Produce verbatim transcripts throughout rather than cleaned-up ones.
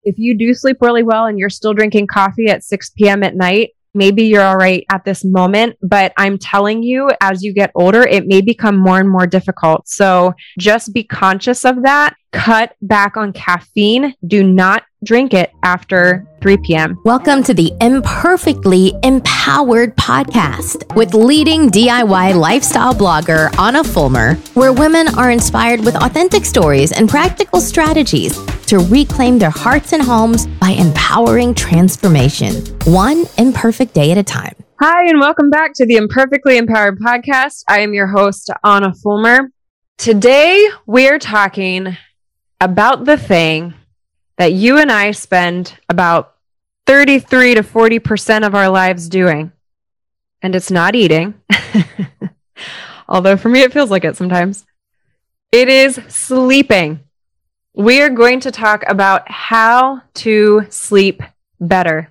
If you do sleep really well and you're still drinking coffee at six p.m. at night, maybe you're all right at this moment, but I'm telling you, as you get older, it may become more and more difficult. So just be conscious of that. Cut back on caffeine. Do not drink it after three p.m. Welcome to the Imperfectly Empowered podcast with leading D I Y lifestyle blogger Anna Fulmer, where women are inspired with authentic stories and practical strategies to reclaim their hearts and homes by empowering transformation, one imperfect day at a time. Hi, and welcome back to the Imperfectly Empowered podcast. I am your host, Anna Fulmer. Today, we're talking about the thing that you and I spend about thirty-three to forty percent of our lives doing. And it's not eating. Although for me, it feels like it sometimes. It is sleeping. We are going to talk about how to sleep better.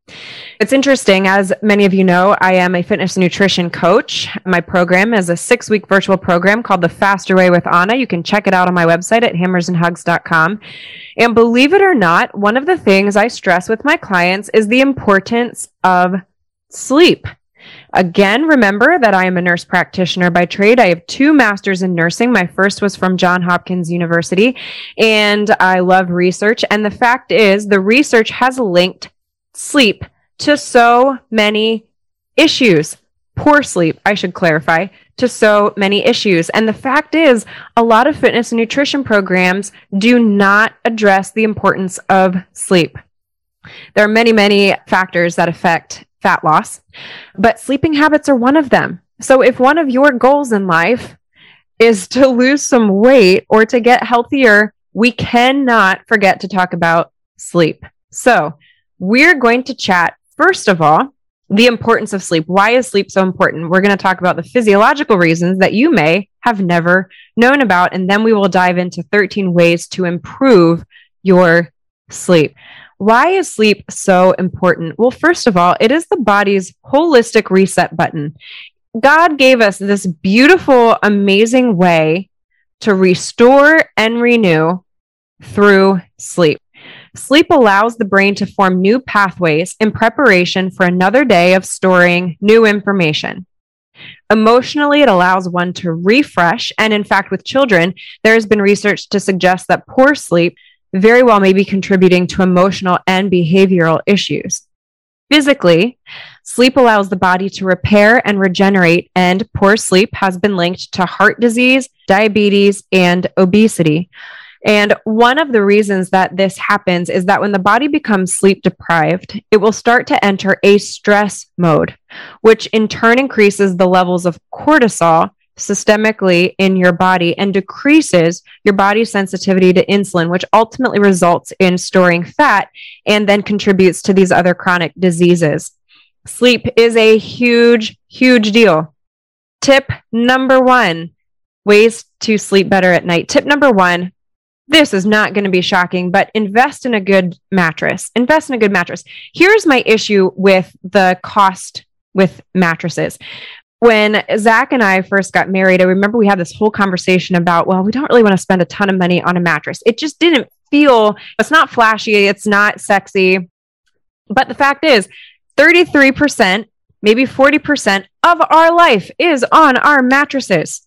It's interesting, as many of you know, I am a fitness and nutrition coach. My program is a six-week virtual program called The Faster Way with Anna. You can check it out on my website at hammers and hugs dot com. And believe it or not, one of the things I stress with my clients is the importance of sleep. Again, remember that I am a nurse practitioner by trade. I have two masters in nursing. My first was from Johns Hopkins University, and I love research. And the fact is, the research has linked sleep to so many issues. Poor sleep, I should clarify, to so many issues. And the fact is, a lot of fitness and nutrition programs do not address the importance of sleep. There are many, many factors that affect fat loss, but sleeping habits are one of them. So if one of your goals in life is to lose some weight or to get healthier, we cannot forget to talk about sleep. So we're going to chat, first of all, the importance of sleep. Why is sleep so important? We're going to talk about the physiological reasons that you may have never known about, and then we will dive into thirteen ways to improve your sleep. Why is sleep so important? Well, first of all, it is the body's holistic reset button. God gave us this beautiful, amazing way to restore and renew through sleep. Sleep allows the brain to form new pathways in preparation for another day of storing new information. Emotionally, it allows one to refresh. And in fact, with children, there has been research to suggest that poor sleep very well may be contributing to emotional and behavioral issues. Physically, sleep allows the body to repair and regenerate, and poor sleep has been linked to heart disease, diabetes, and obesity. And one of the reasons that this happens is that when the body becomes sleep deprived, it will start to enter a stress mode, which in turn increases the levels of cortisol systemically in your body and decreases your body's sensitivity to insulin, which ultimately results in storing fat and then contributes to these other chronic diseases. Sleep is a huge, huge deal. Tip number one, ways to sleep better at night. Tip number one, this is not going to be shocking, but invest in a good mattress. Invest in a good mattress. Here's my issue with the cost with mattresses. When Zach and I first got married, I remember we had this whole conversation about, well, we don't really want to spend a ton of money on a mattress. It just didn't feel, it's not flashy, it's not sexy. But the fact is, thirty-three percent, maybe forty percent of our life is on our mattresses.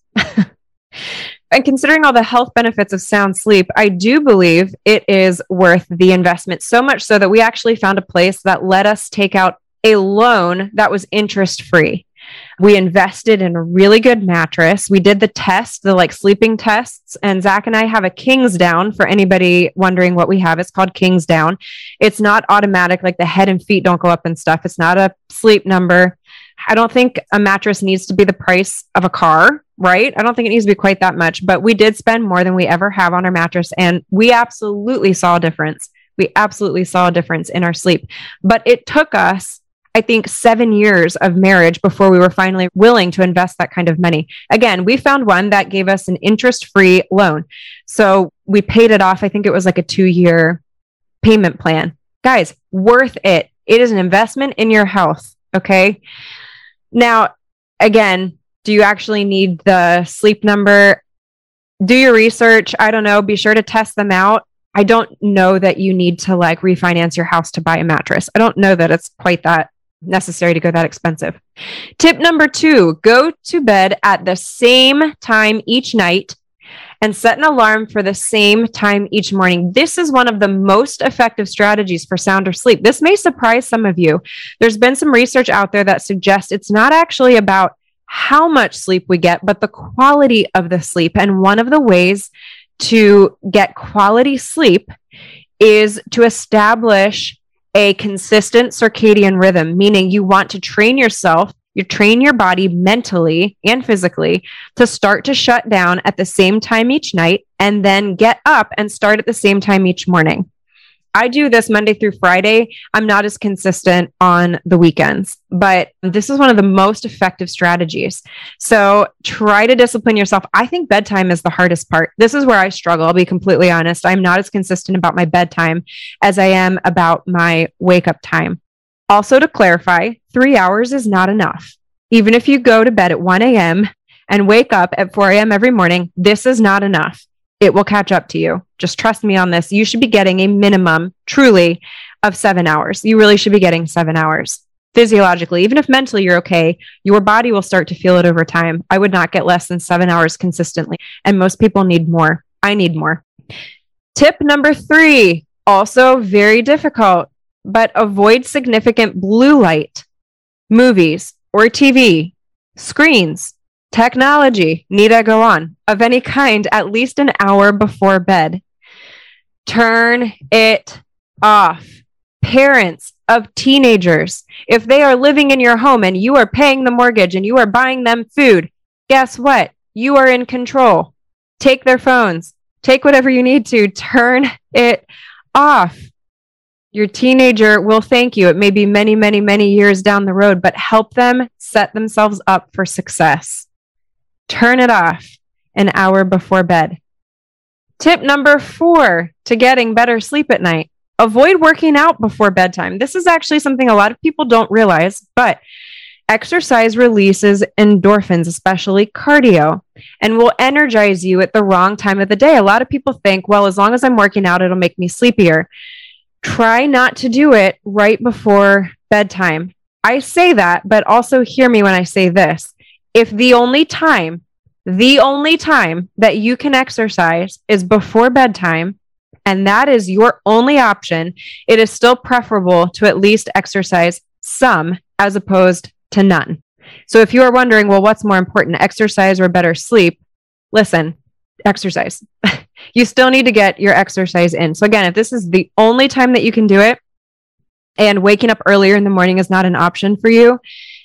And considering all the health benefits of sound sleep, I do believe it is worth the investment, so much so that we actually found a place that let us take out a loan that was interest-free. We invested in a really good mattress. We did the test, the like sleeping tests, and Zach and I have a Kingsdown. For anybody wondering what we have, it's called Kingsdown. It's not automatic, like the head and feet don't go up and stuff. It's not a sleep number. I don't think a mattress needs to be the price of a car, right? I don't think it needs to be quite that much, but we did spend more than we ever have on our mattress, and we absolutely saw a difference. We absolutely saw a difference in our sleep, but it took us, I think, seven years of marriage before we were finally willing to invest that kind of money. Again, we found one that gave us an interest-free loan. So we paid it off. I think it was like a two-year payment plan. Guys, worth it. It is an investment in your health. Okay. Now, again, do you actually need the sleep number? Do your research. I don't know. Be sure to test them out. I don't know that you need to like refinance your house to buy a mattress. I don't know that it's quite that necessary to go that expensive. Tip number two, go to bed at the same time each night and set an alarm for the same time each morning. This is one of the most effective strategies for sounder sleep. This may surprise some of you. There's been some research out there that suggests it's not actually about how much sleep we get, but the quality of the sleep. And one of the ways to get quality sleep is to establish a consistent circadian rhythm, meaning you want to train yourself, you train your body mentally and physically to start to shut down at the same time each night and then get up and start at the same time each morning. I do this Monday through Friday. I'm not as consistent on the weekends, but this is one of the most effective strategies. So try to discipline yourself. I think bedtime is the hardest part. This is where I struggle. I'll be completely honest. I'm not as consistent about my bedtime as I am about my wake up time. Also, to clarify, three hours is not enough. Even if you go to bed at one a.m. and wake up at four a.m. every morning, this is not enough. It will catch up to you. Just trust me on this. You should be getting a minimum, truly, of seven hours. You really should be getting seven hours. Physiologically, even if mentally you're okay, your body will start to feel it over time. I would not get less than seven hours consistently. And most people need more. I need more. Tip number three, also very difficult, but avoid significant blue light, movies or T V, screens, technology, need I go on, of any kind, at least an hour before bed. Turn it off. Parents of teenagers, if they are living in your home and you are paying the mortgage and you are buying them food, guess what? You are in control. Take their phones. Take whatever you need to. Turn it off. Your teenager will thank you. It may be many, many, many years down the road, but help them set themselves up for success. Turn it off an hour before bed. Tip number four to getting better sleep at night. Avoid working out before bedtime. This is actually something a lot of people don't realize, but exercise releases endorphins, especially cardio, and will energize you at the wrong time of the day. A lot of people think, well, as long as I'm working out, it'll make me sleepier. Try not to do it right before bedtime. I say that, but also hear me when I say this. If the only time, the only time that you can exercise is before bedtime, and that is your only option, it is still preferable to at least exercise some as opposed to none. So if you are wondering, well, what's more important, exercise or better sleep? Listen, exercise. You still need to get your exercise in. So again, if this is the only time that you can do it and waking up earlier in the morning is not an option for you,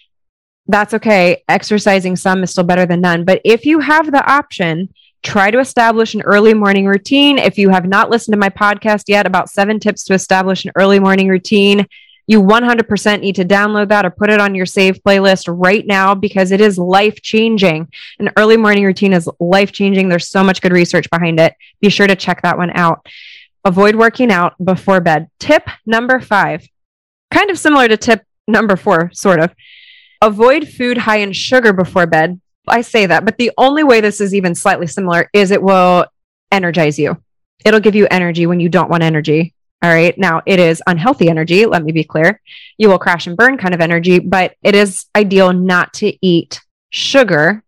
that's okay. Exercising some is still better than none. But if you have the option, try to establish an early morning routine. If you have not listened to my podcast yet about seven tips to establish an early morning routine, you one hundred percent need to download that or put it on your save playlist right now because it is life-changing. An early morning routine is life-changing. There's so much good research behind it. Be sure to check that one out. Avoid working out before bed. Tip number five, kind of similar to tip number four, sort of. Avoid food high in sugar before bed. I say that, but the only way this is even slightly similar is it will energize you. It'll give you energy when you don't want energy. All right. Now, it is unhealthy energy. Let me be clear. You will crash and burn kind of energy, but it is ideal not to eat sugar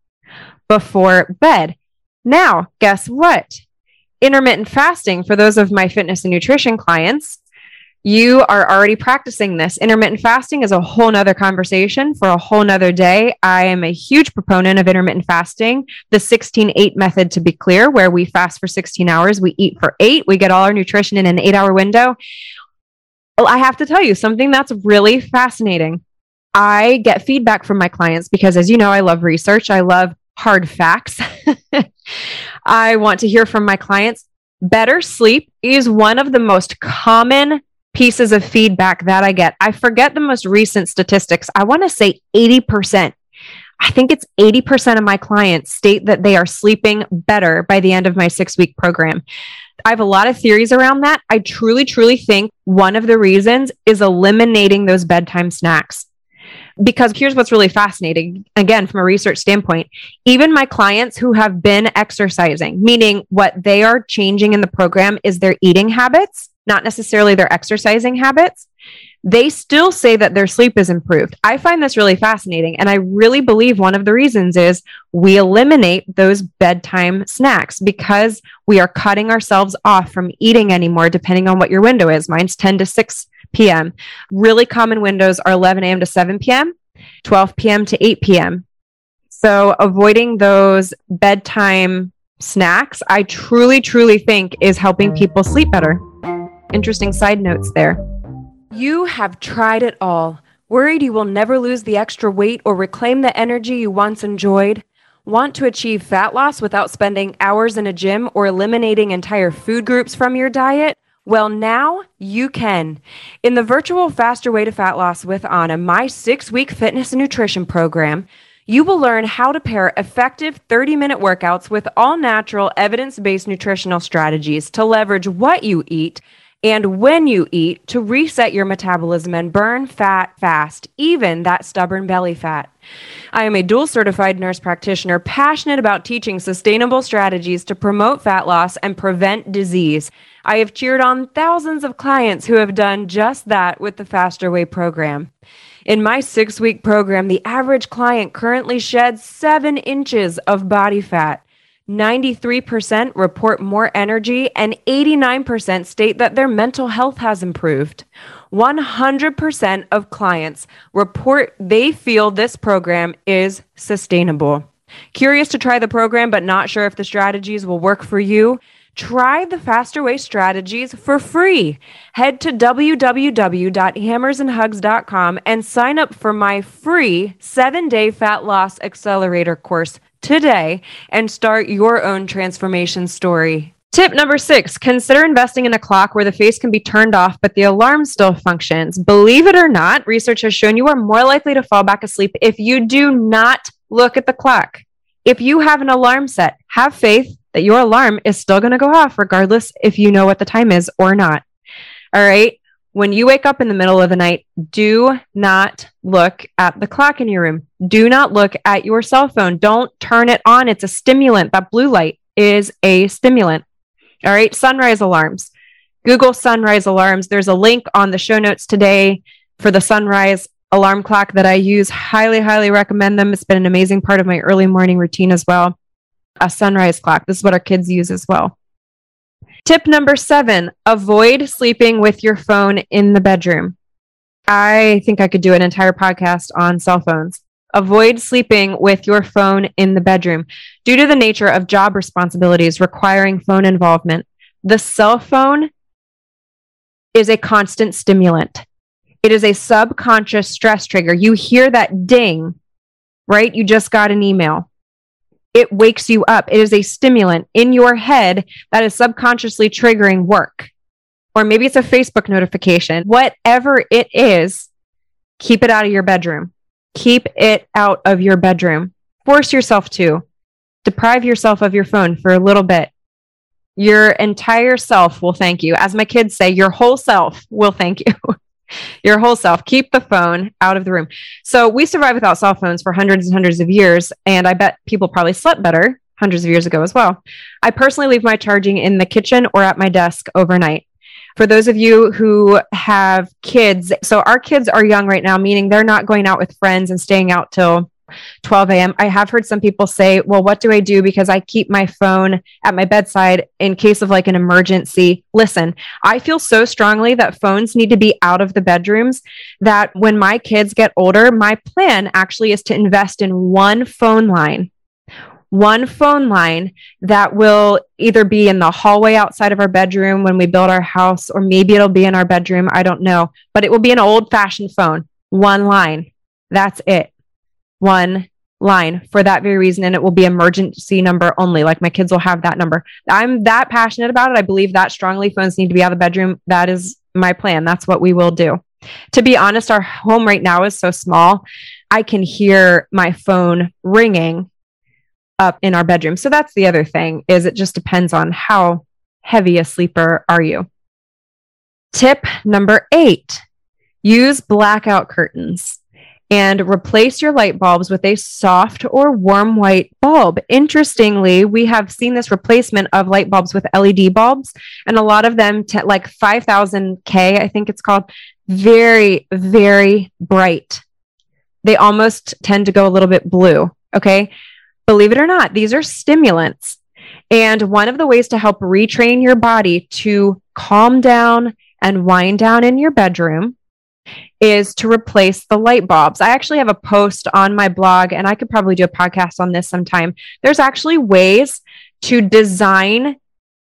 before bed. Now, guess what? Intermittent fasting, for those of my fitness and nutrition clients, you are already practicing this. Intermittent fasting is a whole nother conversation for a whole nother day. I am a huge proponent of intermittent fasting, the sixteen eight method to be clear, where we fast for sixteen hours, we eat for eight, we get all our nutrition in an eight hour window. Well, I have to tell you something that's really fascinating. I get feedback from my clients because, as you know, I love research. I love hard facts. I want to hear from my clients. Better sleep is one of the most common pieces of feedback that I get. I forget the most recent statistics. I want to say eighty percent. I think it's eighty percent of my clients state that they are sleeping better by the end of my six-week program. I have a lot of theories around that. I truly, truly think one of the reasons is eliminating those bedtime snacks. Because here's what's really fascinating. Again, from a research standpoint, even my clients who have been exercising, meaning what they are changing in the program is their eating habits, not necessarily their exercising habits, they still say that their sleep is improved. I find this really fascinating. And I really believe one of the reasons is we eliminate those bedtime snacks because we are cutting ourselves off from eating anymore, depending on what your window is. Mine's ten to six p.m. Really common windows are eleven a.m. to seven p.m., twelve p.m. to eight p.m. So avoiding those bedtime snacks, I truly, truly think is helping people sleep better. Interesting side notes there. You have tried it all. Worried you will never lose the extra weight or reclaim the energy you once enjoyed? Want to achieve fat loss without spending hours in a gym or eliminating entire food groups from your diet? Well, now you can. In the virtual Faster Way to Fat Loss with Anna, my six-week fitness and nutrition program, you will learn how to pair effective thirty-minute workouts with all-natural, evidence-based nutritional strategies to leverage what you eat and when you eat to reset your metabolism and burn fat fast, even that stubborn belly fat. I am a dual certified nurse practitioner passionate about teaching sustainable strategies to promote fat loss and prevent disease. I have cheered on thousands of clients who have done just that with the Faster Way program. In my six-week program, the average client currently sheds seven inches of body fat. ninety-three percent report more energy and eighty-nine percent state that their mental health has improved. one hundred percent of clients report they feel this program is sustainable. Curious to try the program but not sure if the strategies will work for you? Try the Faster Way strategies for free. Head to w w w dot hammers and hugs dot com and sign up for my free seven-day fat loss accelerator course today and start your own transformation story. Tip number six, consider investing in a clock where the face can be turned off, but the alarm still functions. Believe it or not, research has shown you are more likely to fall back asleep if you do not look at the clock. If you have an alarm set, have faith that your alarm is still going to go off regardless if you know what the time is or not. All right. When you wake up in the middle of the night, do not look at the clock in your room. Do not look at your cell phone. Don't turn it on. It's a stimulant. That blue light is a stimulant. All right. Sunrise alarms. Google sunrise alarms. There's a link on the show notes today for the sunrise alarm clock that I use. Highly, highly recommend them. It's been an amazing part of my early morning routine as well. A sunrise clock. This is what our kids use as well. Tip number seven, avoid sleeping with your phone in the bedroom. I think I could do an entire podcast on cell phones. Avoid sleeping with your phone in the bedroom. Due to the nature of job responsibilities requiring phone involvement, the cell phone is a constant stimulant. It is a subconscious stress trigger. You hear that ding, right? You just got an email. It wakes you up. It is a stimulant in your head that is subconsciously triggering work. Or maybe it's a Facebook notification. Whatever it is, keep it out of your bedroom. Keep it out of your bedroom. Force yourself to. Deprive yourself of your phone for a little bit. Your entire self will thank you. As my kids say, your whole self will thank you. Your whole self. Keep the phone out of the room. So we survived without cell phones for hundreds and hundreds of years, and I bet people probably slept better hundreds of years ago as well. I personally leave my charging in the kitchen or at my desk overnight. For those of you who have kids, so our kids are young right now, meaning they're not going out with friends and staying out till twelve a.m. I have heard some people say, well, what do I do? Because I keep my phone at my bedside in case of like an emergency. Listen, I feel so strongly that phones need to be out of the bedrooms that when my kids get older, my plan actually is to invest in one phone line. One phone line that will either be in the hallway outside of our bedroom when we build our house, or maybe it'll be in our bedroom. I don't know, but it will be an old-fashioned phone. One line. That's it. One line for that very reason. And it will be emergency number only. Like my kids will have that number. I'm that passionate about it. I believe that strongly phones need to be out of the bedroom. That is my plan. That's what we will do. To be honest, our home right now is so small. I can hear my phone ringing up in our bedroom. So that's the other thing, is it just depends on how heavy a sleeper are you. Tip number eight, use blackout curtains. and replace your light bulbs with a soft or warm white bulb. Interestingly, we have seen this replacement of light bulbs with L E D bulbs, and a lot of them, t- like five thousand K, I think it's called, very, very bright. They almost tend to go a little bit blue. Okay. Believe it or not, these are stimulants. And one of the ways to help retrain your body to calm down and wind down in your bedroom is to replace the light bulbs. I actually have a post on my blog, and I could probably do a podcast on this sometime. There's actually ways to design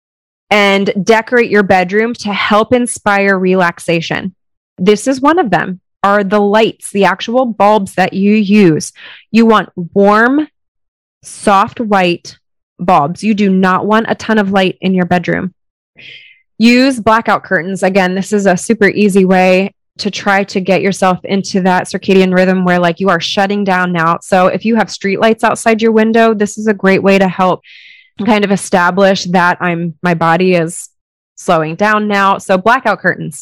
and decorate your bedroom to help inspire relaxation. This is one of them, are the lights, the actual bulbs that you use. You want warm, soft white bulbs. You do not want a ton of light in your bedroom. Use blackout curtains. Again, this is a super easy way to try to get yourself into that circadian rhythm where like you are shutting down now. So if you have street lights outside your window, this is a great way to help kind of establish that I'm my body is slowing down now. So blackout curtains.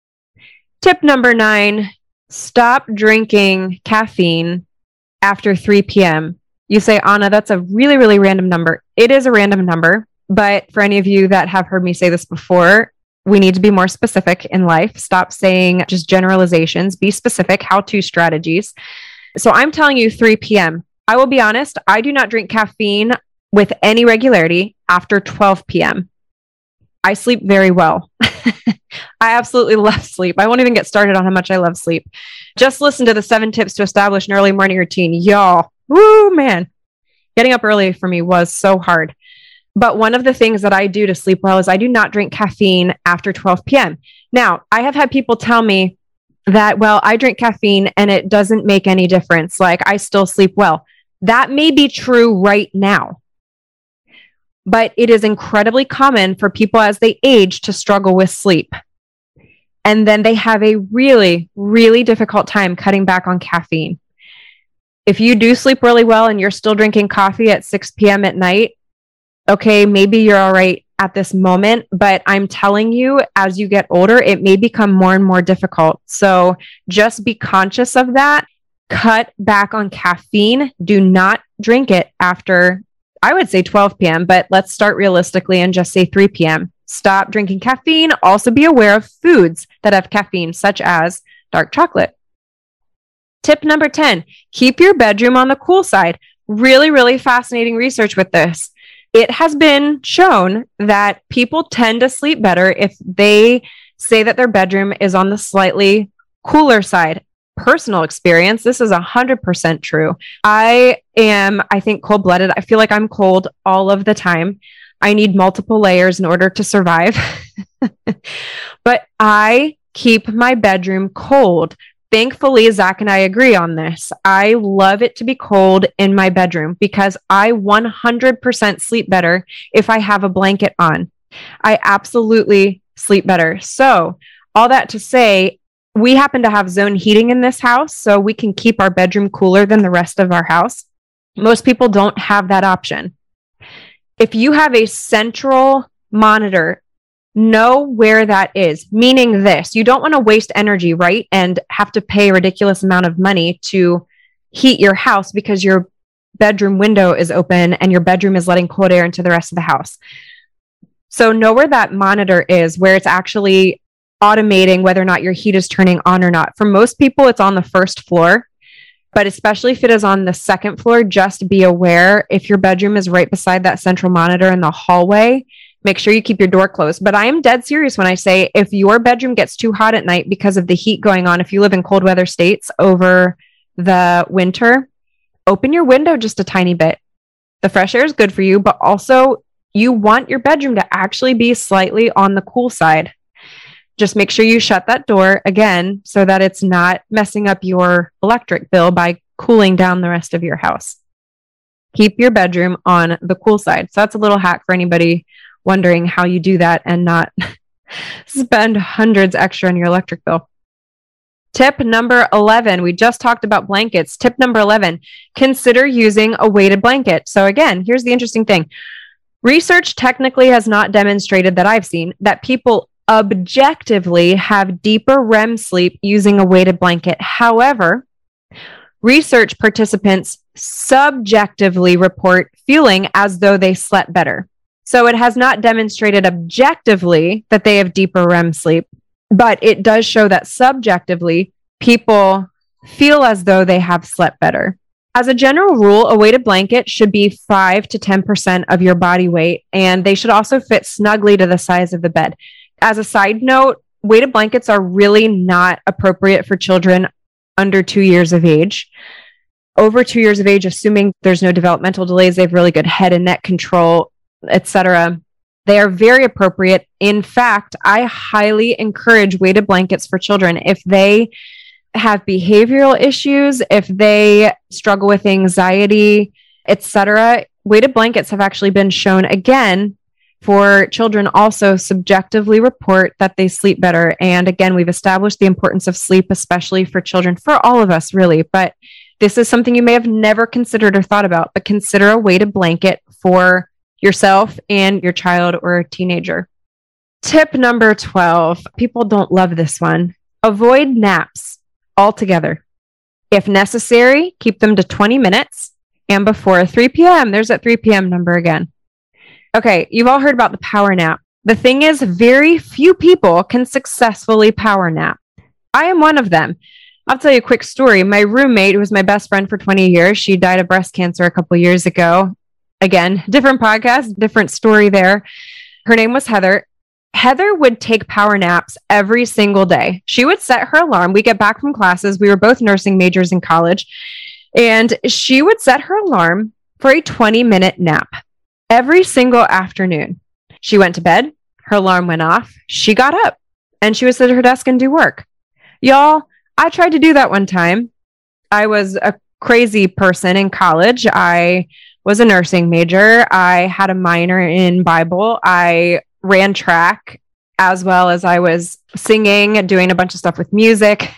Tip number nine, stop drinking caffeine after three p.m. You say, Anna, that's a really, really random number. It is a random number, but for any of you that have heard me say this before, we need to be more specific in life. Stop saying just generalizations. Be specific. How-to strategies. So I'm telling you three p.m. I will be honest, I do not drink caffeine with any regularity after twelve p.m. I sleep very well. I absolutely love sleep. I won't even get started on how much I love sleep. Just listen to the seven tips to establish an early morning routine. Y'all, woo, man. Getting up early for me was so hard. But one of the things that I do to sleep well is I do not drink caffeine after twelve p.m. Now, I have had people tell me that, well, I drink caffeine and it doesn't make any difference. Like I still sleep well. That may be true right now. But it is incredibly common for people as they age to struggle with sleep. And then they have a really, really difficult time cutting back on caffeine. If you do sleep really well and you're still drinking coffee at six p.m. at night, okay, maybe you're all right at this moment, but I'm telling you, as you get older, it may become more and more difficult. So just be conscious of that. Cut back on caffeine. Do not drink it after, I would say twelve p.m., but let's start realistically and just say three p.m. Stop drinking caffeine. Also be aware of foods that have caffeine, such as dark chocolate. Tip number ten, keep your bedroom on the cool side. Really, really fascinating research with this. It has been shown that people tend to sleep better if they say that their bedroom is on the slightly cooler side. Personal experience, this is one hundred percent true. I am, I think, cold-blooded. I feel like I'm cold all of the time. I need multiple layers in order to survive. But I keep my bedroom cold. Thankfully, Zach and I agree on this. I love it to be cold in my bedroom because I one hundred percent sleep better if I have a blanket on. I absolutely sleep better. So all that to say, we happen to have zone heating in this house, so we can keep our bedroom cooler than the rest of our house. Most people don't have that option. If you have a central monitor, know where that is, meaning this, you don't want to waste energy, right? And have to pay a ridiculous amount of money to heat your house because your bedroom window is open and your bedroom is letting cold air into the rest of the house. So know where that monitor is, where it's actually automating whether or not your heat is turning on or not. For most people, it's on the first floor, but especially if it is on the second floor, just be aware if your bedroom is right beside that central monitor in the hallway, make sure you keep your door closed. But I am dead serious when I say if your bedroom gets too hot at night because of the heat going on, if you live in cold weather states over the winter, open your window just a tiny bit. The fresh air is good for you, but also you want your bedroom to actually be slightly on the cool side. Just make sure you shut that door again so that it's not messing up your electric bill by cooling down the rest of your house. Keep your bedroom on the cool side. So that's a little hack for anybody wondering how you do that and not spend hundreds extra on your electric bill. Tip number eleven, we just talked about blankets. Tip number eleven, consider using a weighted blanket. So again, here's the interesting thing. Research technically has not demonstrated that I've seen that people objectively have deeper R E M sleep using a weighted blanket. However, research participants subjectively report feeling as though they slept better. So it has not demonstrated objectively that they have deeper R E M sleep, but it does show that subjectively people feel as though they have slept better. As a general rule, a weighted blanket should be five to ten percent of your body weight, and they should also fit snugly to the size of the bed. As a side note, weighted blankets are really not appropriate for children under two years of age. Over two years of age, assuming there's no developmental delays, they have really good head and neck control, et cetera. They are very appropriate. In fact, I highly encourage weighted blankets for children. If they have behavioral issues, if they struggle with anxiety, et cetera, weighted blankets have actually been shown again for children also subjectively report that they sleep better. And again, we've established the importance of sleep, especially for children, for all of us really. But this is something you may have never considered or thought about, but consider a weighted blanket for yourself and your child or teenager. Tip number twelve. People don't love this one. Avoid naps altogether. If necessary, keep them to twenty minutes and before three p.m. There's that three p.m. number again. Okay, you've all heard about the power nap. The thing is, very few people can successfully power nap. I am one of them. I'll tell you a quick story. My roommate, who was my best friend for twenty years, she died of breast cancer a couple years ago. Again, different podcast, different story there. Her name was Heather. Heather would take power naps every single day. She would set her alarm. We get back from classes. We were both nursing majors in college. And she would set her alarm for a twenty minute nap every single afternoon. She went to bed. Her alarm went off. She got up and she would sit at her desk and do work. Y'all, I tried to do that one time. I was a crazy person in college. I was a nursing major. I had a minor in Bible. I ran track as well as I was singing, doing a bunch of stuff with music.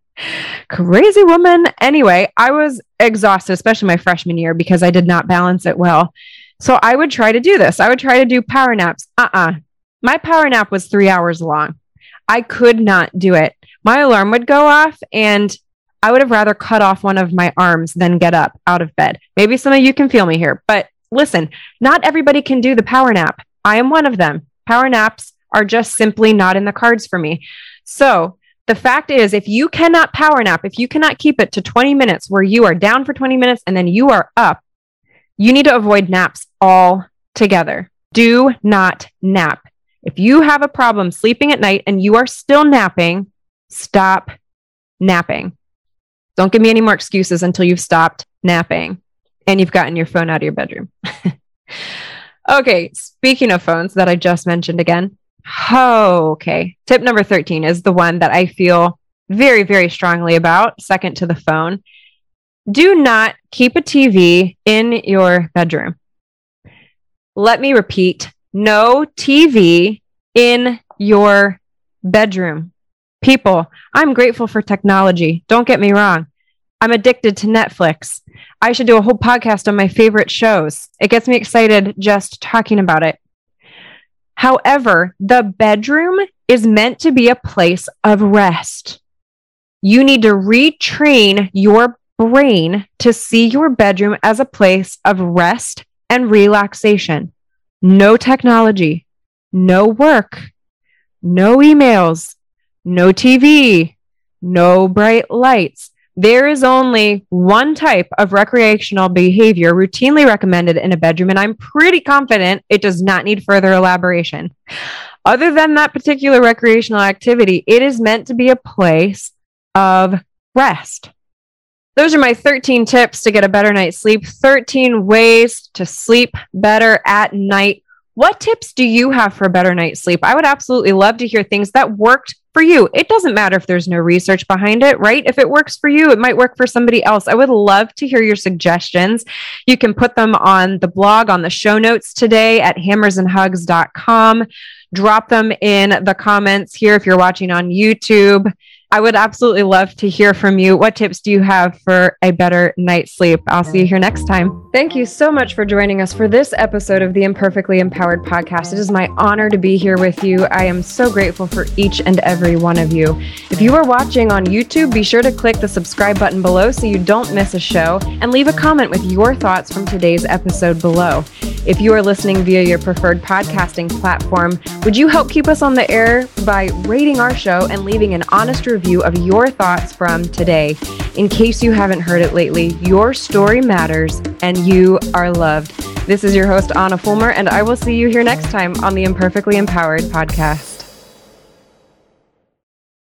Crazy woman. Anyway, I was exhausted, especially my freshman year, because I did not balance it well. So I would try to do this. I would try to do power naps. Uh-uh. My power nap was three hours long. I could not do it. My alarm would go off and I would have rather cut off one of my arms than get up out of bed. Maybe some of you can feel me here, but listen, not everybody can do the power nap. I am one of them. Power naps are just simply not in the cards for me. So the fact is, if you cannot power nap, if you cannot keep it to twenty minutes where you are down for twenty minutes and then you are up, you need to avoid naps altogether. Do not nap. If you have a problem sleeping at night and you are still napping, stop napping. Don't give me any more excuses until you've stopped napping and you've gotten your phone out of your bedroom. Okay, speaking of phones that I just mentioned again. Oh, okay. Tip number thirteen is the one that I feel very, very strongly about, second to the phone. Do not keep a T V in your bedroom. Let me repeat, no T V in your bedroom. People, I'm grateful for technology. Don't get me wrong. I'm addicted to Netflix. I should do a whole podcast on my favorite shows. It gets me excited just talking about it. However, the bedroom is meant to be a place of rest. You need to retrain your brain to see your bedroom as a place of rest and relaxation. No technology, no work, no emails, no T V, no bright lights. There is only one type of recreational behavior routinely recommended in a bedroom, and I'm pretty confident it does not need further elaboration. Other than that particular recreational activity, it is meant to be a place of rest. Those are my thirteen tips to get a better night's sleep, thirteen ways to sleep better at night. What tips do you have for a better night's sleep? I would absolutely love to hear things that worked for you. It doesn't matter if there's no research behind it, right? If it works for you, it might work for somebody else. I would love to hear your suggestions. You can put them on the blog, on the show notes today at hammers and hugs dot com. Drop them in the comments here if you're watching on YouTube. I would absolutely love to hear from you. What tips do you have for a better night's sleep? I'll see you here next time. Thank you so much for joining us for this episode of the Imperfectly Empowered podcast. It is my honor to be here with you. I am so grateful for each and every one of you. If you are watching on YouTube, be sure to click the subscribe button below so you don't miss a show, and leave a comment with your thoughts from today's episode below. If you are listening via your preferred podcasting platform, would you help keep us on the air by rating our show and leaving an honest review of your thoughts from today? In case you haven't heard it lately, your story matters and you are loved. This is your host, Anna Fulmer, and I will see you here next time on the Imperfectly Empowered podcast.